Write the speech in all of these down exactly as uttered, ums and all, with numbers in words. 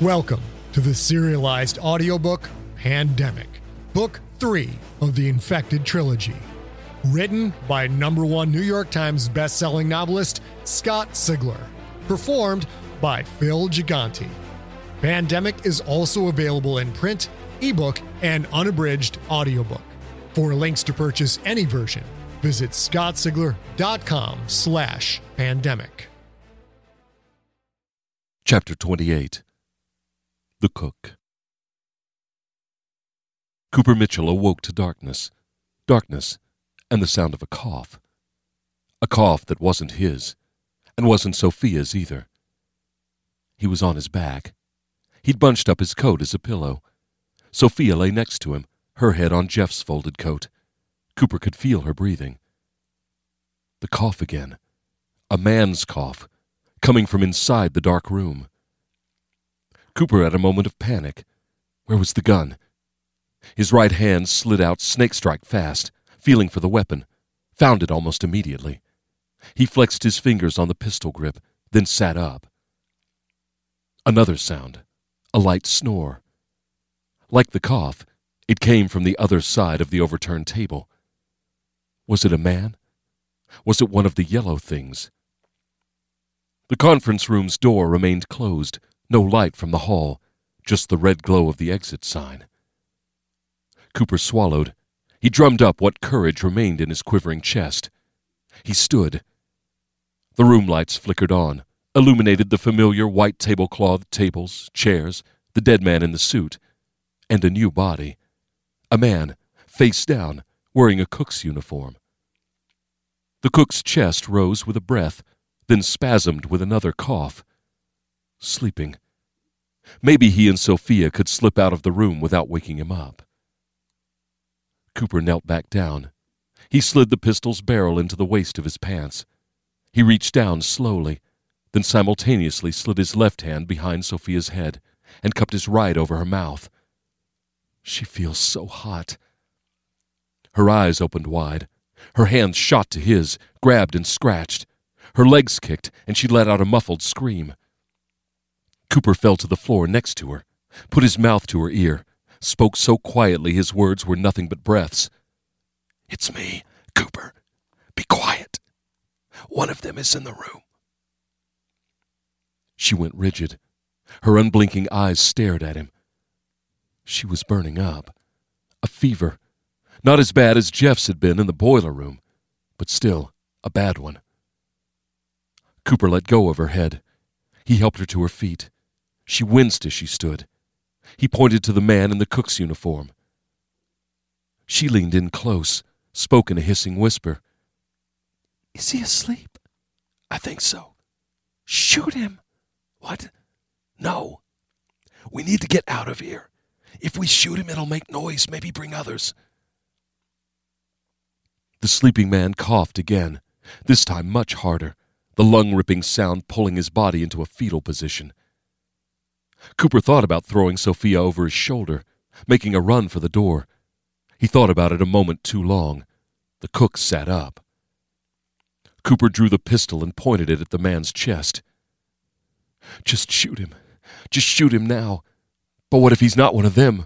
Welcome to the serialized audiobook Pandemic, Book three of the Infected Trilogy. Written by number one New York Times bestselling novelist Scott Sigler. Performed by Phil Gigante. Pandemic is also available in print, ebook, and unabridged audiobook. For links to purchase any version, visit scottsigler.com slash pandemic. Chapter twenty-eight. The Cook. Cooper Mitchell awoke to darkness. Darkness and the sound of a cough. A cough that wasn't his, and wasn't Sophia's either. He was on his back. He'd bunched up his coat as a pillow. Sophia lay next to him, her head on Jeff's folded coat. Cooper could feel her breathing. The cough again. A man's cough, coming from inside the dark room. Cooper had a moment of panic. Where was the gun? His right hand slid out snake-strike fast, feeling for the weapon, found it almost immediately. He flexed his fingers on the pistol grip, then sat up. Another sound, a light snore. Like the cough, it came from the other side of the overturned table. Was it a man? Was it one of the yellow things? The conference room's door remained closed, no light from the hall, just the red glow of the exit sign. Cooper swallowed. He drummed up what courage remained in his quivering chest. He stood. The room lights flickered on, illuminated the familiar white tablecloth tables, chairs, the dead man in the suit, and a new body. A man, face down, wearing a cook's uniform. The cook's chest rose with a breath, then spasmed with another cough. Sleeping. Maybe he and Sophia could slip out of the room without waking him up. Cooper knelt back down. He slid the pistol's barrel into the waist of his pants. He reached down slowly, then simultaneously slid his left hand behind Sophia's head and cupped his right over her mouth. She feels so hot. Her eyes opened wide. Her hands shot to his, grabbed and scratched. Her legs kicked, and she let out a muffled scream. Cooper fell to the floor next to her, put his mouth to her ear, spoke so quietly his words were nothing but breaths. "It's me, Cooper. Be quiet. One of them is in the room." She went rigid. Her unblinking eyes stared at him. She was burning up. A fever. Not as bad as Jeff's had been in the boiler room, but still a bad one. Cooper let go of her head. He helped her to her feet. She winced as she stood. He pointed to the man in the cook's uniform. She leaned in close, spoke in a hissing whisper. "Is he asleep?" "I think so." "Shoot him." "What?" "No. We need to get out of here. If we shoot him, it'll make noise, maybe bring others." The sleeping man coughed again, this time much harder, the lung-ripping sound pulling his body into a fetal position. Cooper thought about throwing Sophia over his shoulder, making a run for the door. He thought about it a moment too long. The cook sat up. Cooper drew the pistol and pointed it at the man's chest. "Just shoot him. Just shoot him now. But what if he's not one of them?"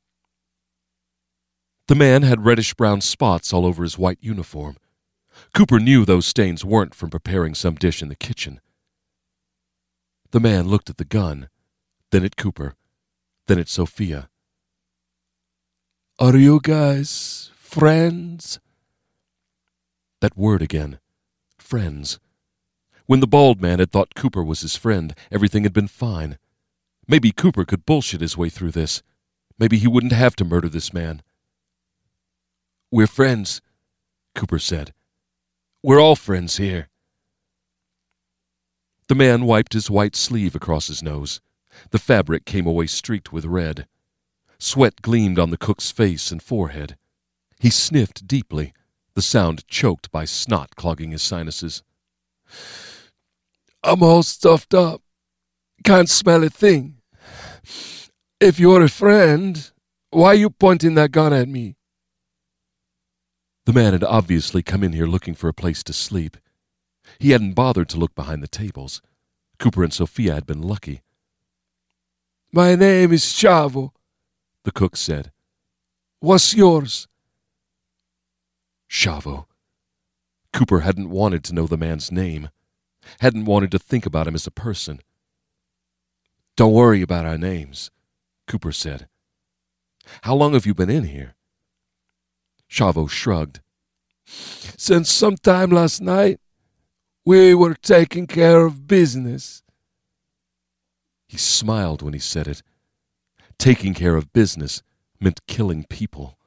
The man had reddish-brown spots all over his white uniform. Cooper knew those stains weren't from preparing some dish in the kitchen. The man looked at the gun, then at Cooper, then at Sophia. "Are you guys friends?" That word again. Friends. When the bald man had thought Cooper was his friend, everything had been fine. Maybe Cooper could bullshit his way through this. Maybe he wouldn't have to murder this man. "We're friends," Cooper said. "We're all friends here." The man wiped his white sleeve across his nose. The fabric came away streaked with red. Sweat gleamed on the cook's face and forehead. He sniffed deeply, the sound choked by snot clogging his sinuses. "I'm all stuffed up. Can't smell a thing. If you're a friend, why are you pointing that gun at me?" The man had obviously come in here looking for a place to sleep. He hadn't bothered to look behind the tables. Cooper and Sophia had been lucky. My name is Chavo, the cook said. What's yours? Chavo. Cooper hadn't wanted to know the man's name, hadn't wanted to think about him as a person. Don't worry about our names, Cooper said. How long have you been in here? Chavo shrugged. Since sometime last night, we were taking care of business. He smiled when he said it. Taking care of business meant killing people.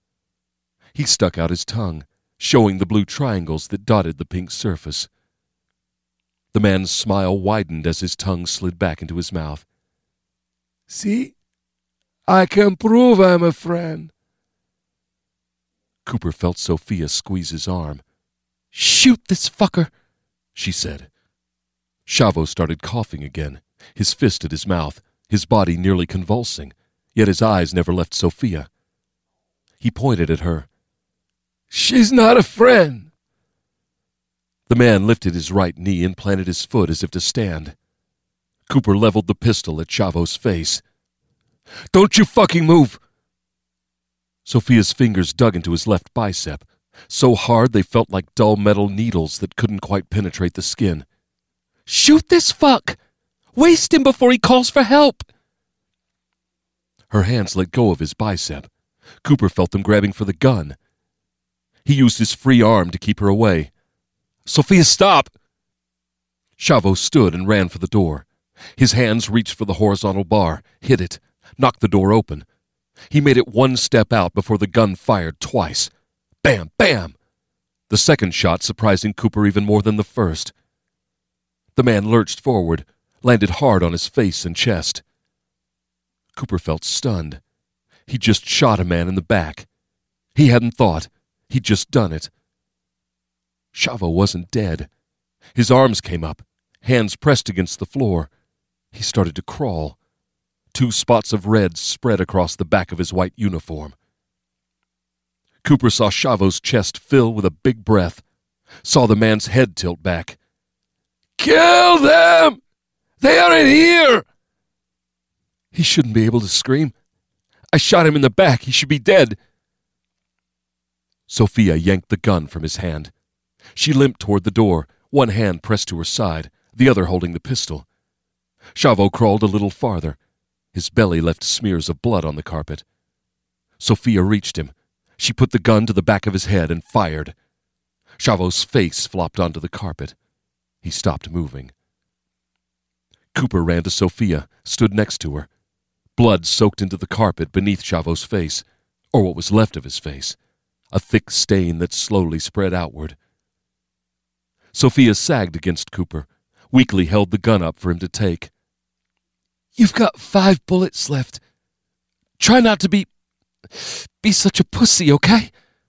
He stuck out his tongue, showing the blue triangles that dotted the pink surface. The man's smile widened as his tongue slid back into his mouth. See? I can prove I'm a friend. Cooper felt Sophia squeeze his arm. Shoot this fucker, she said. Chavo started coughing again, his fist at his mouth, his body nearly convulsing, yet his eyes never left Sophia. He pointed at her. She's not a friend. The man lifted his right knee and planted his foot as if to stand. Cooper leveled the pistol at Chavo's face. Don't you fucking move! Sophia's fingers dug into his left bicep, so hard they felt like dull metal needles that couldn't quite penetrate the skin. Shoot this fuck! Waste him before he calls for help! Her hands let go of his bicep. Cooper felt them grabbing for the gun. He used his free arm to keep her away. Sophia, stop! Chavo stood and ran for the door. His hands reached for the horizontal bar, hit it, knocked the door open. He made it one step out before the gun fired twice. Bam, bam! The second shot surprising Cooper even more than the first. The man lurched forward, landed hard on his face and chest. Cooper felt stunned. He'd just shot a man in the back. He hadn't thought. He'd just done it. Chavo wasn't dead. His arms came up, hands pressed against the floor. He started to crawl. Two spots of red spread across the back of his white uniform. Cooper saw Chavo's chest fill with a big breath, saw the man's head tilt back. Kill them! They are in here! He shouldn't be able to scream. I shot him in the back. He should be dead. Sophia yanked the gun from his hand. She limped toward the door, one hand pressed to her side, the other holding the pistol. Chavo crawled a little farther. His belly left smears of blood on the carpet. Sophia reached him. She put the gun to the back of his head and fired. Chavo's face flopped onto the carpet. He stopped moving. Cooper ran to Sophia, stood next to her. Blood soaked into the carpet beneath Chavo's face, or what was left of his face, a thick stain that slowly spread outward. Sophia sagged against Cooper, weakly held the gun up for him to take. You've got five bullets left. Try not to be... be such a pussy, okay?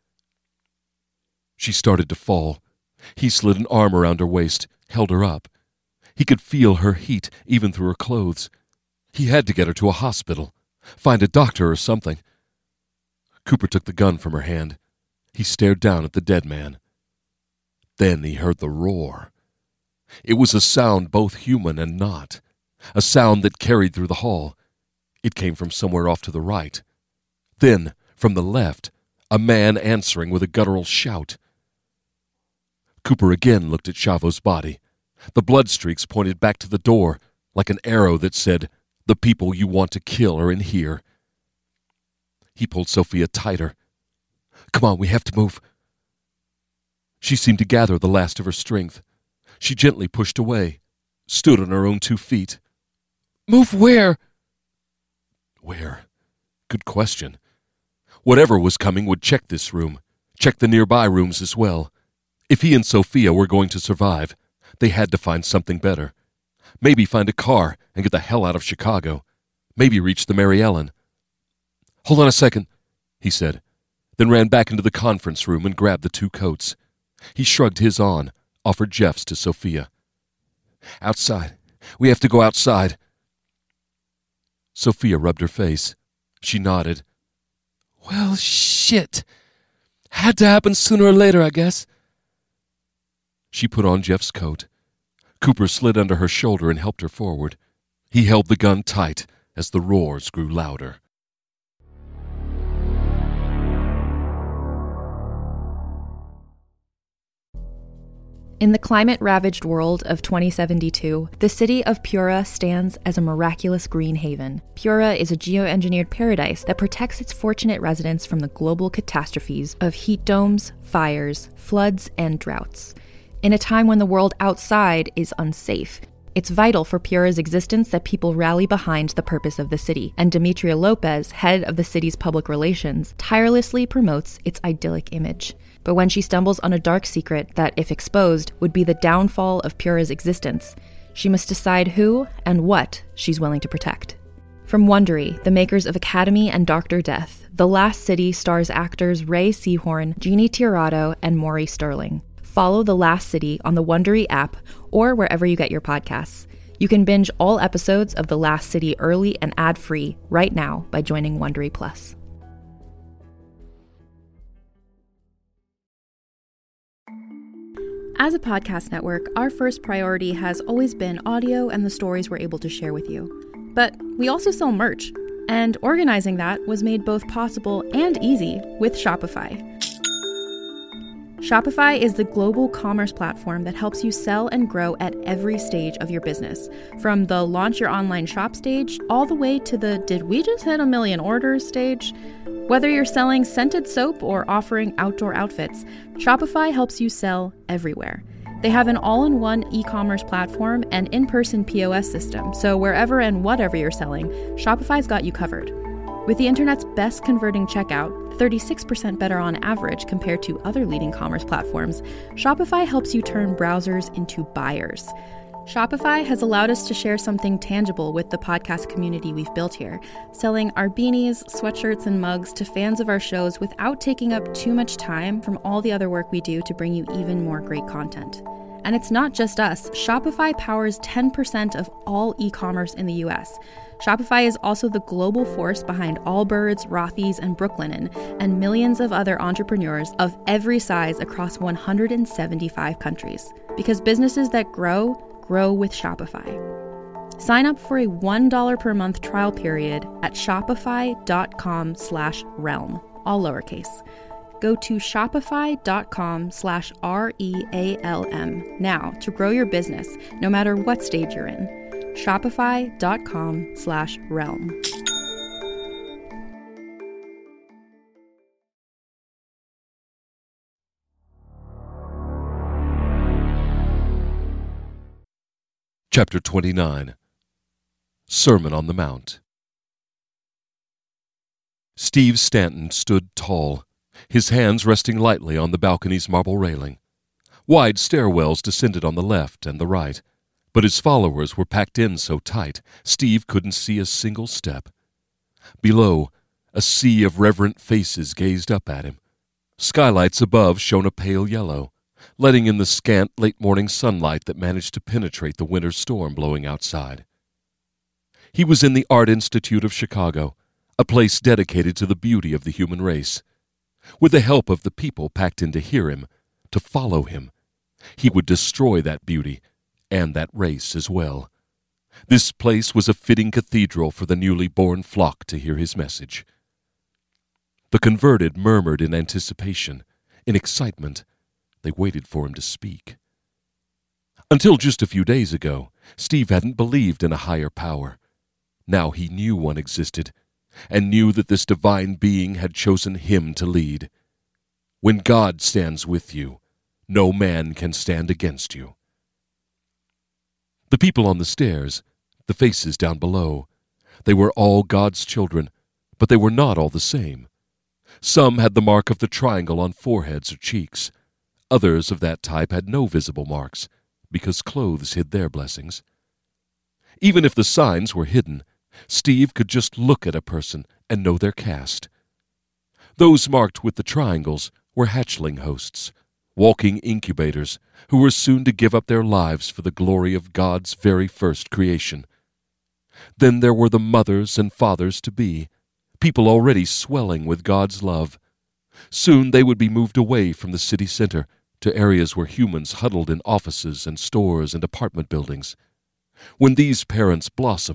She started to fall. He slid an arm around her waist, held her up. He could feel her heat even through her clothes. He had to get her to a hospital, find a doctor or something. Cooper took the gun from her hand. He stared down at the dead man. Then he heard the roar. It was a sound both human and not, a sound that carried through the hall. It came from somewhere off to the right. Then, from the left, a man answering with a guttural shout. Cooper again looked at Chavo's body. The blood streaks pointed back to the door, like an arrow that said, "The people you want to kill are in here." He pulled Sophia tighter. "Come on, we have to move." She seemed to gather the last of her strength. She gently pushed away, stood on her own two feet. "Move where?" Where? Good question. Whatever was coming would check this room, check the nearby rooms as well. If he and Sophia were going to survive, they had to find something better. Maybe find a car and get the hell out of Chicago. Maybe reach the Mary Ellen. "Hold on a second," he said, then ran back into the conference room and grabbed the two coats. He shrugged his on, offered Jeff's to Sophia. "Outside. We have to go outside." Sophia rubbed her face. She nodded. "Well, shit. Had to happen sooner or later, I guess." She put on Jeff's coat. Cooper slid under her shoulder and helped her forward. He held the gun tight, as the roars grew louder. In the climate-ravaged world of twenty seventy-two, the city of Pura stands as a miraculous green haven. Pura is a geoengineered paradise that protects its fortunate residents from the global catastrophes of heat domes, fires, floods, and droughts. In a time when the world outside is unsafe, it's vital for Pura's existence that people rally behind the purpose of the city, and Demetria Lopez, head of the city's public relations, tirelessly promotes its idyllic image. But when she stumbles on a dark secret that, if exposed, would be the downfall of Pura's existence, she must decide who and what she's willing to protect. From Wondery, the makers of Academy and Doctor Death, The Last City stars actors Ray Seahorn, Jeannie Tirado, and Maury Sterling. Follow The Last City on the Wondery app or wherever you get your podcasts. You can binge all episodes of The Last City early and ad-free right now by joining Wondery Plus. As a podcast network, our first priority has always been audio and the stories we're able to share with you. But we also sell merch, and organizing that was made both possible and easy with Shopify. Shopify is the global commerce platform that helps you sell and grow at every stage of your business, from the launch your online shop stage all the way to the did we just hit a million orders stage. Whether you're selling scented soap or offering outdoor outfits, Shopify helps you sell everywhere. They have an all-in-one e-commerce platform and in-person P O S system, so wherever and whatever you're selling, Shopify's got you covered. With the internet's best converting checkout, thirty-six percent better on average compared to other leading commerce platforms, Shopify helps you turn browsers into buyers. Shopify has allowed us to share something tangible with the podcast community we've built here, selling our beanies, sweatshirts, and mugs to fans of our shows without taking up too much time from all the other work we do to bring you even more great content. And it's not just us. Shopify powers ten percent of all e-commerce in the U S. Shopify is also the global force behind Allbirds, Rothy's, and Brooklinen, and millions of other entrepreneurs of every size across one hundred seventy-five countries. Because businesses that grow, grow with Shopify. Sign up for a one dollar per month trial period at shopify.com slash realm, all lowercase. Go to shopify.com slash R-E-A-L-M now to grow your business, no matter what stage you're in. Shopify.com slash realm. Chapter twenty-nine. Sermon on the Mount. Steve Stanton stood tall, his hands resting lightly on the balcony's marble railing. Wide stairwells descended on the left and the right, but his followers were packed in so tight, Steve couldn't see a single step. Below, a sea of reverent faces gazed up at him. Skylights above shone a pale yellow, letting in the scant late-morning sunlight that managed to penetrate the winter storm blowing outside. He was in the Art Institute of Chicago, a place dedicated to the beauty of the human race. With the help of the people packed in to hear him, to follow him, he would destroy that beauty and that race as well. This place was a fitting cathedral for the newly born flock to hear his message. The converted murmured in anticipation, in excitement. They waited for him to speak. Until just a few days ago, Steve hadn't believed in a higher power. Now he knew one existed, and knew that this divine being had chosen him to lead. When God stands with you, no man can stand against you. The people on the stairs, the faces down below, they were all God's children, but they were not all the same. Some had the mark of the triangle on foreheads or cheeks. Others of that type had no visible marks, because clothes hid their blessings. Even if the signs were hidden, Steve could just look at a person and know their caste. Those marked with the triangles were hatchling hosts, walking incubators, who were soon to give up their lives for the glory of God's very first creation. Then there were the mothers and fathers-to-be, people already swelling with God's love. Soon they would be moved away from the city center to areas where humans huddled in offices and stores and apartment buildings. When these parents blossomed,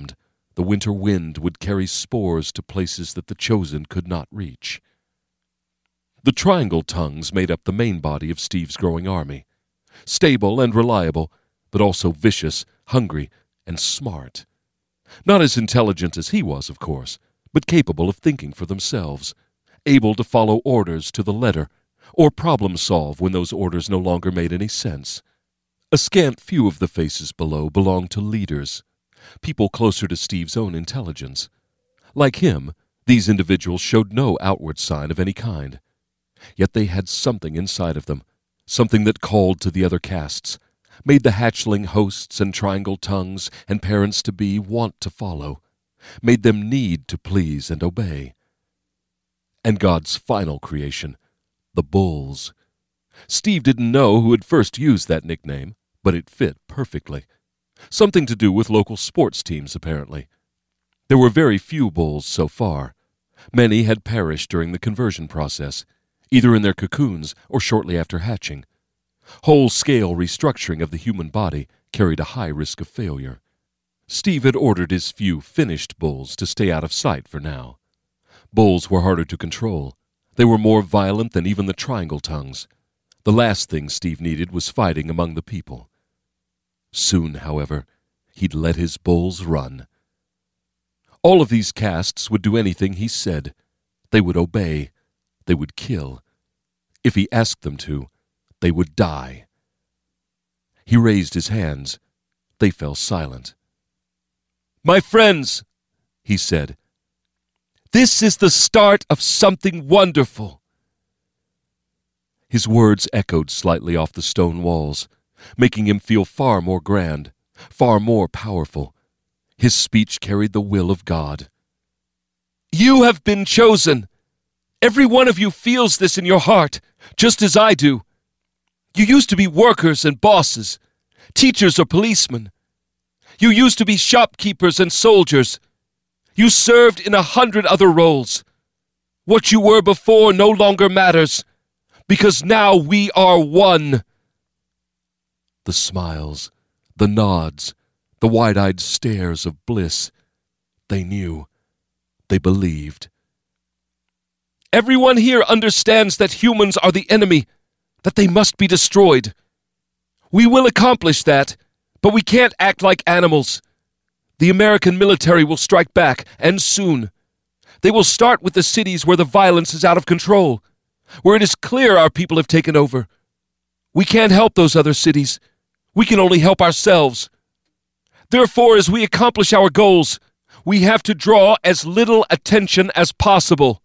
the winter wind would carry spores to places that the chosen could not reach. The triangle tongues made up the main body of Steve's growing army. Stable and reliable, but also vicious, hungry, and smart. Not as intelligent as he was, of course, but capable of thinking for themselves, able to follow orders to the letter, or problem-solve when those orders no longer made any sense. A scant few of the faces below belonged to leaders, people closer to Steve's own intelligence. Like him, these individuals showed no outward sign of any kind. Yet they had something inside of them, something that called to the other castes, made the hatchling hosts and triangle tongues and parents-to-be want to follow, made them need to please and obey. And God's final creation, the bulls. Steve didn't know who had first used that nickname, but it fit perfectly. Something to do with local sports teams, apparently. There were very few bulls so far. Many had perished during the conversion process, either in their cocoons or shortly after hatching. Whole-scale restructuring of the human body carried a high risk of failure. Steve had ordered his few finished bulls to stay out of sight for now. Bulls were harder to control. They were more violent than even the triangle tongues. The last thing Steve needed was fighting among the people. Soon, however, he'd let his bulls run. All of these castes would do anything he said. They would obey. They would kill. If he asked them to, they would die. He raised his hands. They fell silent. "My friends," he said, "this is the start of something wonderful." His words echoed slightly off the stone walls, making him feel far more grand, far more powerful. His speech carried the will of God. "You have been chosen. Every one of you feels this in your heart, just as I do. You used to be workers and bosses, teachers or policemen. You used to be shopkeepers and soldiers. You served in a hundred other roles. What you were before no longer matters, because now we are one." The smiles, the nods, the wide-eyed stares of bliss. They knew. They believed. "Everyone here understands that humans are the enemy, that they must be destroyed. We will accomplish that, but we can't act like animals. The American military will strike back, and soon. They will start with the cities where the violence is out of control, where it is clear our people have taken over. We can't help those other cities. We can only help ourselves. Therefore, as we accomplish our goals, we have to draw as little attention as possible."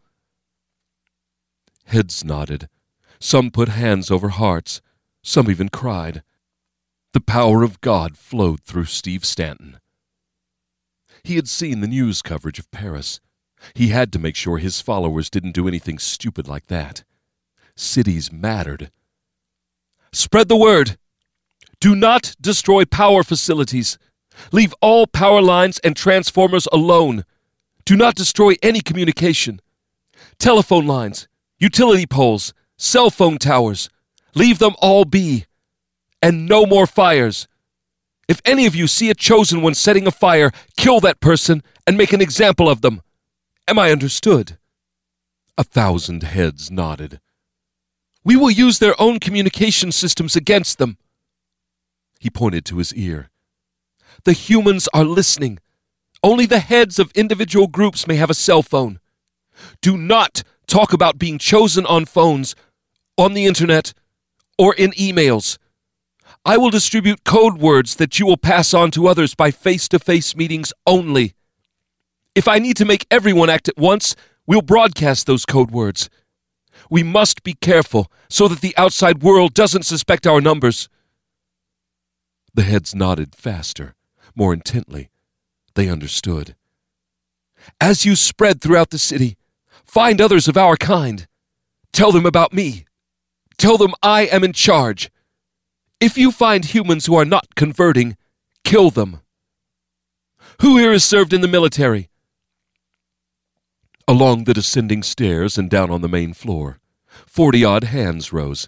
Heads nodded. Some put hands over hearts. Some even cried. The power of God flowed through Steve Stanton. He had seen the news coverage of Paris. He had to make sure his followers didn't do anything stupid like that. Cities mattered. "Spread the word. Do not destroy power facilities. Leave all power lines and transformers alone. Do not destroy any communication. Telephone lines, utility poles, cell phone towers. Leave them all be. And no more fires. If any of you see a chosen one setting a fire, kill that person and make an example of them. Am I understood?" A thousand heads nodded. "We will use their own communication systems against them." He pointed to his ear. "The humans are listening. Only the heads of individual groups may have a cell phone. Do not talk about being chosen on phones, on the internet, or in emails. I will distribute code words that you will pass on to others by face-to-face meetings only. If I need to make everyone act at once, we'll broadcast those code words. We must be careful so that the outside world doesn't suspect our numbers." The heads nodded faster, more intently. They understood. "As you spread throughout the city, find others of our kind. Tell them about me. Tell them I am in charge. If you find humans who are not converting, kill them. Who here has served in the military?" Along the descending stairs and down on the main floor, forty-odd hands rose.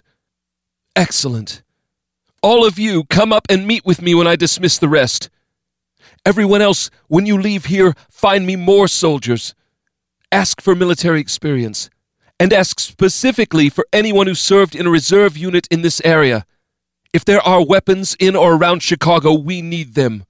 "Excellent. All of you come up and meet with me when I dismiss the rest. Everyone else, when you leave here, find me more soldiers. Ask for military experience, and ask specifically for anyone who served in a reserve unit in this area. If there are weapons in or around Chicago, we need them."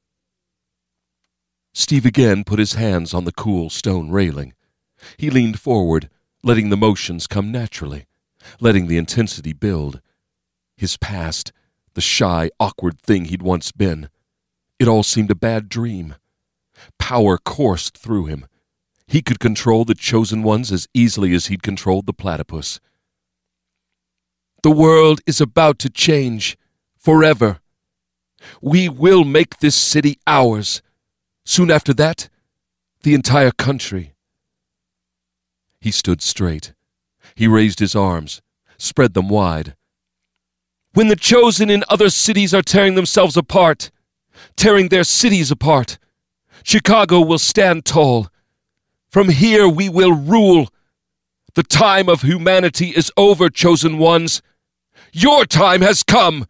Steve again put his hands on the cool stone railing. He leaned forward, letting the motions come naturally, letting the intensity build. His past, the shy, awkward thing he'd once been, it all seemed a bad dream. Power coursed through him. He could control the chosen ones as easily as he'd controlled the platypus. "The world is about to change, forever. We will make this city ours. Soon after that, the entire country." He stood straight. He raised his arms, spread them wide. "When the chosen in other cities are tearing themselves apart, tearing their cities apart, Chicago will stand tall. From here we will rule. The time of humanity is over, chosen ones. Your time has come."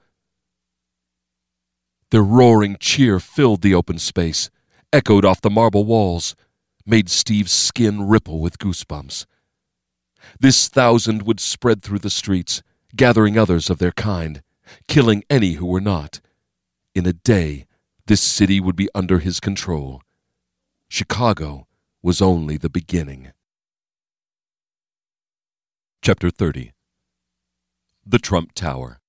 Their roaring cheer filled the open space, echoed off the marble walls, made Steve's skin ripple with goosebumps. This thousand would spread through the streets, gathering others of their kind, killing any who were not. In a day, this city would be under his control. Chicago was only the beginning. Chapter thirty. The Trump Tower.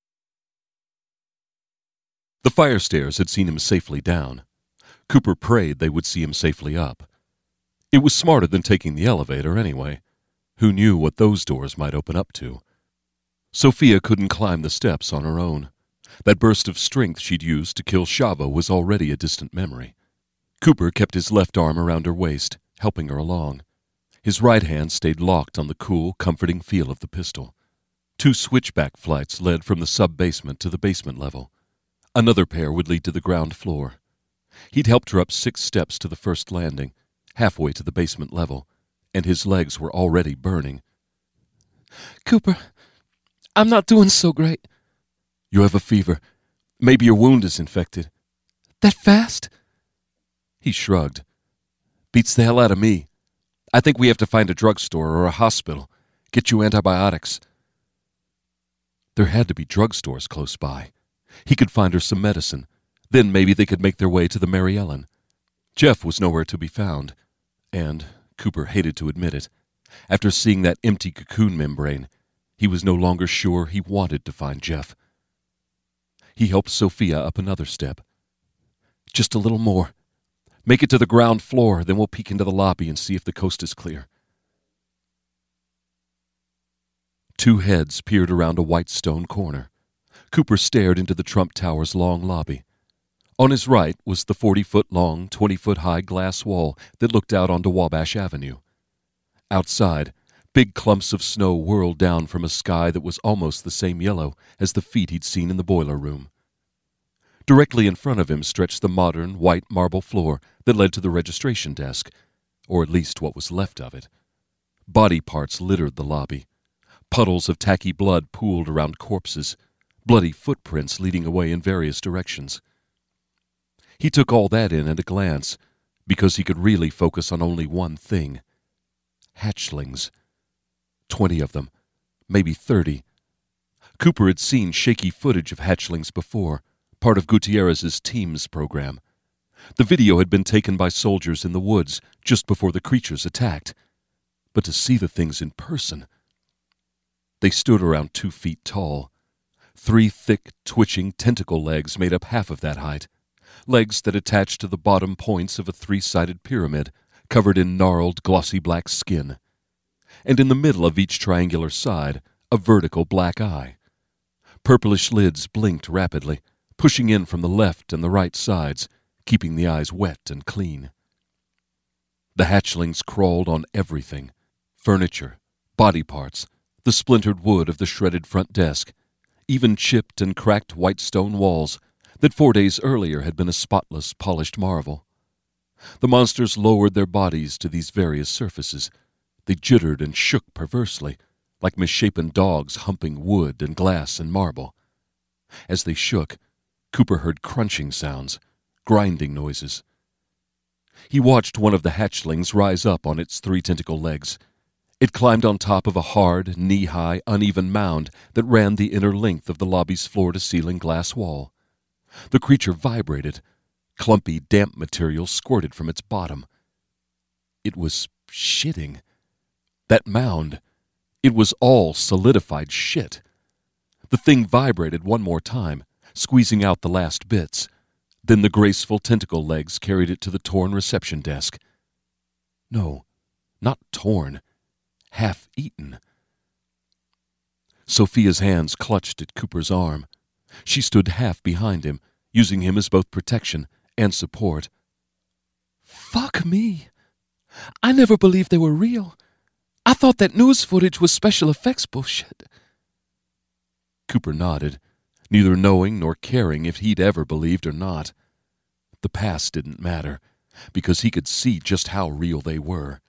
The fire stairs had seen him safely down. Cooper prayed they would see him safely up. It was smarter than taking the elevator anyway. Who knew what those doors might open up to? Sophia couldn't climb the steps on her own. That burst of strength she'd used to kill Shava was already a distant memory. Cooper kept his left arm around her waist, helping her along. His right hand stayed locked on the cool, comforting feel of the pistol. Two switchback flights led from the sub-basement to the basement level. Another pair would lead to the ground floor. He'd helped her up six steps to the first landing, halfway to the basement level, and his legs were already burning. "Cooper, I'm not doing so great." "You have a fever. Maybe your wound is infected." "That fast?" He shrugged. "Beats the hell out of me. I think we have to find a drugstore or a hospital. Get you antibiotics." There had to be drugstores close by. He could find her some medicine. Then maybe they could make their way to the Mary Ellen. Jeff was nowhere to be found. And, Cooper hated to admit it, after seeing that empty cocoon membrane, he was no longer sure he wanted to find Jeff. He helped Sophia up another step. "Just a little more. Make it to the ground floor, then we'll peek into the lobby and see if the coast is clear." Two heads peered around a white stone corner. Cooper stared into the Trump Tower's long lobby. On his right was the forty-foot-long, twenty-foot-high glass wall that looked out onto Wabash Avenue. Outside, big clumps of snow whirled down from a sky that was almost the same yellow as the feet he'd seen in the boiler room. Directly in front of him stretched the modern, white marble floor that led to the registration desk, or at least what was left of it. Body parts littered the lobby. Puddles of tacky blood pooled around corpses, bloody footprints leading away in various directions. He took all that in at a glance, because he could really focus on only one thing. Hatchlings. Twenty of them, maybe thirty. Cooper had seen shaky footage of hatchlings before, part of Gutierrez's team's program. The video had been taken by soldiers in the woods just before the creatures attacked. But to see the things in person... They stood around two feet tall. Three thick, twitching tentacle legs made up half of that height. Legs that attached to the bottom points of a three-sided pyramid, covered in gnarled, glossy black skin. And in the middle of each triangular side, a vertical black eye. Purplish lids blinked rapidly, pushing in from the left and the right sides, keeping the eyes wet and clean. The hatchlings crawled on everything. Furniture, body parts, the splintered wood of the shredded front desk, even chipped and cracked white stone walls that four days earlier had been a spotless, polished marvel. The monsters lowered their bodies to these various surfaces. They jittered and shook perversely, like misshapen dogs humping wood and glass and marble. As they shook, Cooper heard crunching sounds, grinding noises, He watched one of the hatchlings rise up on its three tentacle legs. It climbed on top of a hard, knee-high, uneven mound that ran the inner length of the lobby's floor-to-ceiling glass wall. The creature vibrated. Clumpy, damp material squirted from its bottom. It was shitting. That mound, it was all solidified shit. The thing vibrated one more time, squeezing out the last bits. Then the graceful tentacle legs carried it to the torn reception desk. No, not torn. Half-eaten. Sophia's hands clutched at Cooper's arm. She stood half behind him, using him as both protection and support. Fuck me. I never believed they were real. I thought that news footage was special effects bullshit. Cooper nodded, neither knowing nor caring if he'd ever believed or not. The past didn't matter, because he could see just how real they were.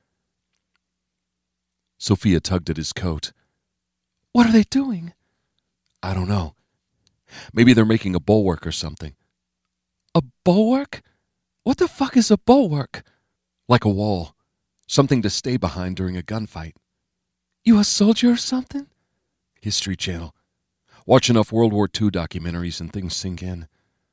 Sophia tugged at his coat. What are they doing? I don't know. Maybe they're making a bulwark or something. A bulwark? What the fuck is a bulwark? Like a wall. Something to stay behind during a gunfight. You a soldier or something? History Channel. Watch enough World War Two documentaries and things sink in.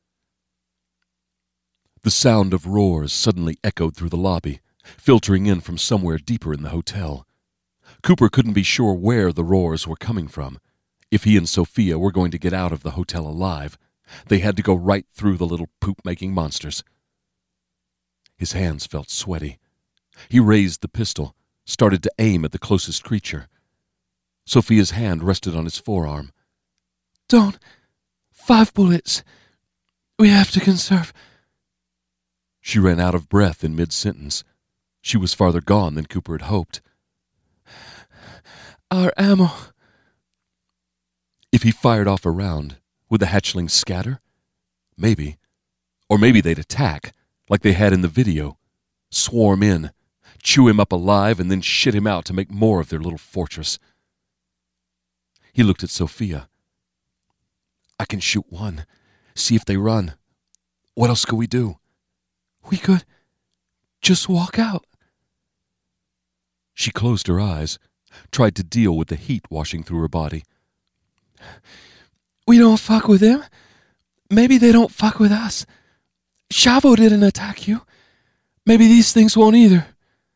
The sound of roars suddenly echoed through the lobby, filtering in from somewhere deeper in the hotel. Cooper couldn't be sure where the roars were coming from. If he and Sophia were going to get out of the hotel alive, they had to go right through the little poop-making monsters. His hands felt sweaty. He raised the pistol, started to aim at the closest creature. Sophia's hand rested on his forearm. Don't. Five bullets. We have to conserve. She ran out of breath in mid-sentence. She was farther gone than Cooper had hoped. Our ammo. If he fired off a round, would the hatchlings scatter? Maybe. Or maybe they'd attack, like they had in the video. Swarm in, chew him up alive, and then shit him out to make more of their little fortress. He looked at Sophia. I can shoot one. See if they run. What else could we do? We could just walk out. She closed her eyes, tried to deal with the heat washing through her body. We don't fuck with them. Maybe they don't fuck with us. Chavo didn't attack you. Maybe these things won't either.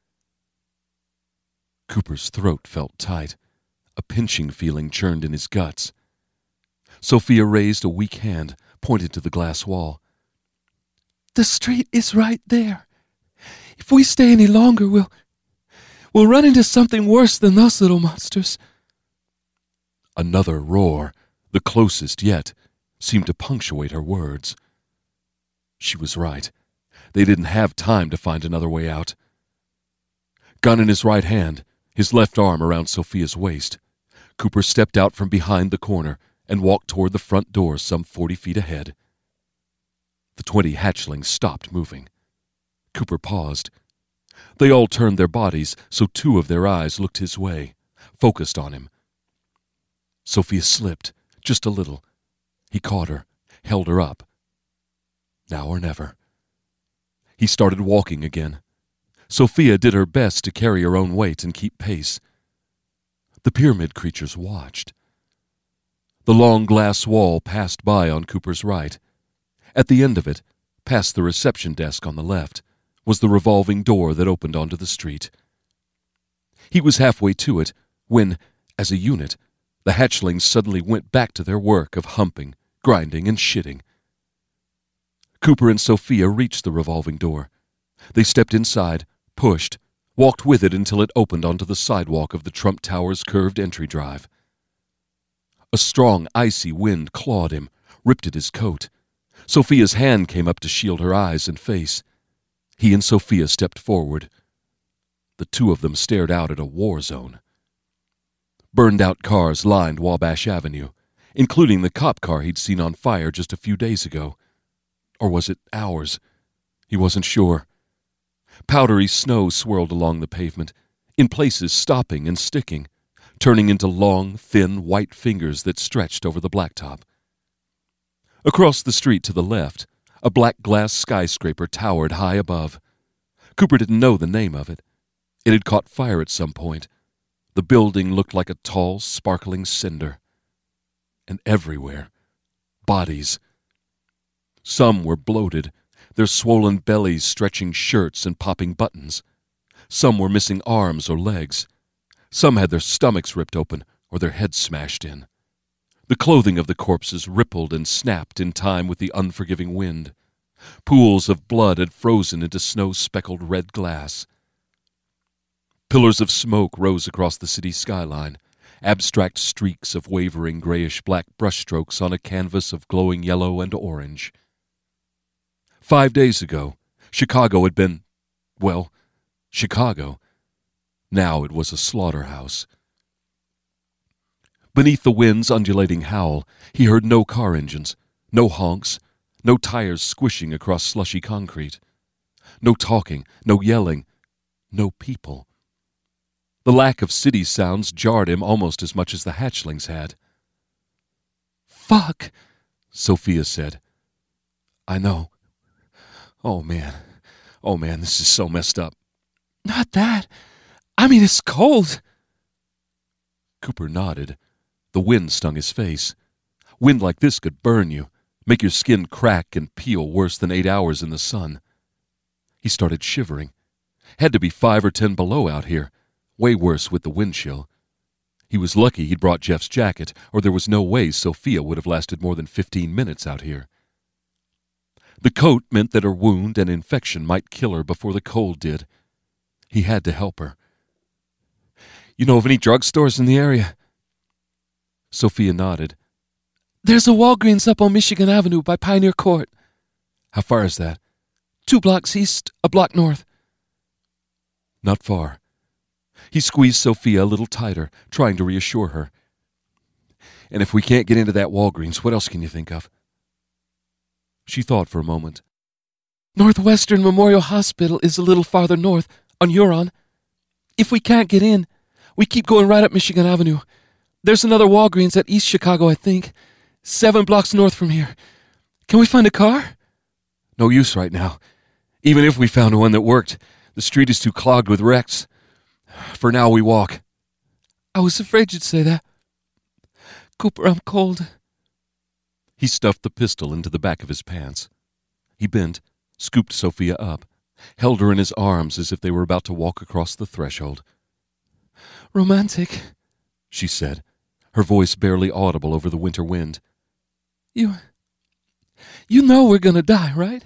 Cooper's throat felt tight. A pinching feeling churned in his guts. Sophia raised a weak hand, pointed to the glass wall. The street is right there. If we stay any longer, we'll... we'll run into something worse than those little monsters. Another roar, the closest yet, seemed to punctuate her words. She was right. They didn't have time to find another way out. Gun in his right hand, his left arm around Sophia's waist, Cooper stepped out from behind the corner and walked toward the front door some forty feet ahead. The twenty hatchlings stopped moving. Cooper paused. They all turned their bodies so two of their eyes looked his way, focused on him. Sophia slipped, just a little. He caught her, held her up. Now or never. He started walking again. Sophia did her best to carry her own weight and keep pace. The pyramid creatures watched. The long glass wall passed by on Cooper's right. At the end of it, past the reception desk on the left, was the revolving door that opened onto the street. He was halfway to it when, as a unit, the hatchlings suddenly went back to their work of humping, grinding, and shitting. Cooper and Sophia reached the revolving door. They stepped inside, pushed, walked with it until it opened onto the sidewalk of the Trump Tower's curved entry drive. A strong, icy wind clawed him, ripped at his coat. Sophia's hand came up to shield her eyes and face. He and Sophia stepped forward. The two of them stared out at a war zone. Burned-out cars lined Wabash Avenue, including the cop car he'd seen on fire just a few days ago. Or was it hours? He wasn't sure. Powdery snow swirled along the pavement, in places stopping and sticking, turning into long, thin, white fingers that stretched over the blacktop. Across the street to the left, a black glass skyscraper towered high above. Cooper didn't know the name of it. It had caught fire at some point. The building looked like a tall, sparkling cinder. And everywhere, bodies. Some were bloated, their swollen bellies stretching shirts and popping buttons. Some were missing arms or legs. Some had their stomachs ripped open or their heads smashed in. The clothing of the corpses rippled and snapped in time with the unforgiving wind. Pools of blood had frozen into snow-speckled red glass. Pillars of smoke rose across the city skyline, abstract streaks of wavering grayish-black brushstrokes on a canvas of glowing yellow and orange. Five days ago, Chicago had been, well, Chicago. Now it was a slaughterhouse. Beneath the wind's undulating howl, he heard no car engines, no honks, no tires squishing across slushy concrete. No talking, no yelling, no people. The lack of city sounds jarred him almost as much as the hatchlings had. "Fuck," Sophia said. "I know. Oh, man. Oh, man, this is so messed up." "Not that. I mean, it's cold." Cooper nodded. The wind stung his face. Wind like this could burn you, make your skin crack and peel worse than eight hours in the sun. He started shivering. Had to be five or ten below out here, way worse with the wind chill. He was lucky he'd brought Jeff's jacket, or there was no way Sophia would have lasted more than fifteen minutes out here. The coat meant that her wound and infection might kill her before the cold did. He had to help her. "You know of any drugstores in the area?" Sophia nodded. "There's a Walgreens up on Michigan Avenue by Pioneer Court." "How far is that?" Two blocks east, a block north." "Not far." He squeezed Sophia a little tighter, trying to reassure her. "And if we can't get into that Walgreens, what else can you think of?" She thought for a moment. "Northwestern Memorial Hospital is a little farther north, on Huron. If we can't get in, we keep going right up Michigan Avenue. There's another Walgreens at East Chicago, I think, seven blocks north from here. Can we find a car?" "No use right now. Even if we found one that worked, the street is too clogged with wrecks. For now, we walk." "I was afraid you'd say that. Cooper, I'm cold." He stuffed the pistol into the back of his pants. He bent, scooped Sophia up, held her in his arms as if they were about to walk across the threshold. "Romantic," she said, her voice barely audible over the winter wind. You... you know we're gonna die, right?"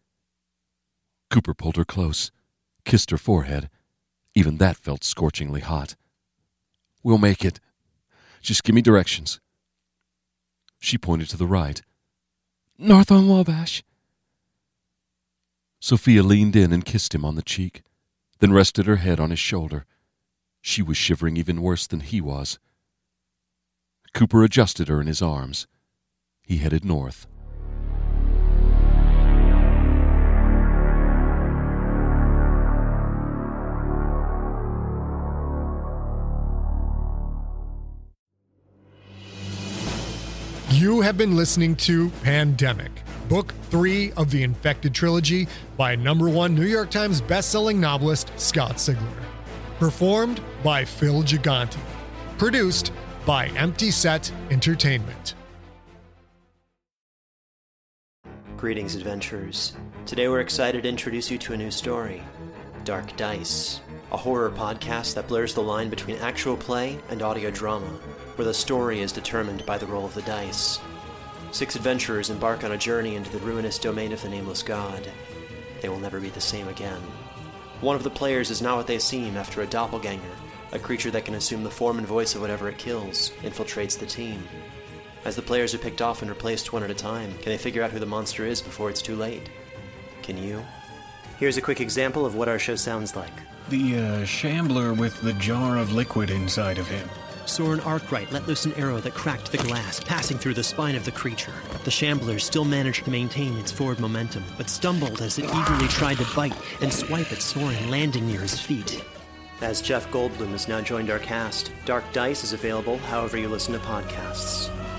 Cooper pulled her close, kissed her forehead. Even that felt scorchingly hot. "We'll make it. Just give me directions." She pointed to the right. "North on Wabash." Sophia leaned in and kissed him on the cheek, then rested her head on his shoulder. She was shivering even worse than he was. Cooper adjusted her in his arms. He headed north. You have been listening to Pandemic, Book three of the Infected Trilogy by number one New York Times bestselling novelist Scott Sigler. Performed by Phil Gigante. Produced by Empty Set Entertainment. Greetings, adventurers. Today we're excited to introduce you to a new story, Dark Dice, a horror podcast that blurs the line between actual play and audio drama, where the story is determined by the roll of the dice. Six adventurers embark on a journey into the ruinous domain of the Nameless God. They will never be the same again. One of the players is not what they seem after a doppelganger, a creature that can assume the form and voice of whatever it kills, infiltrates the team. As the players are picked off and replaced one at a time, can they figure out who the monster is before it's too late? Can you? Here's a quick example of what our show sounds like. The, uh, shambler with the jar of liquid inside of him. Soren Arkwright let loose an arrow that cracked the glass, passing through the spine of the creature. The shambler still managed to maintain its forward momentum, but stumbled as it eagerly tried to bite and swipe at Soren, landing near his feet. As Jeff Goldblum has now joined our cast, Dark Dice is available however you listen to podcasts.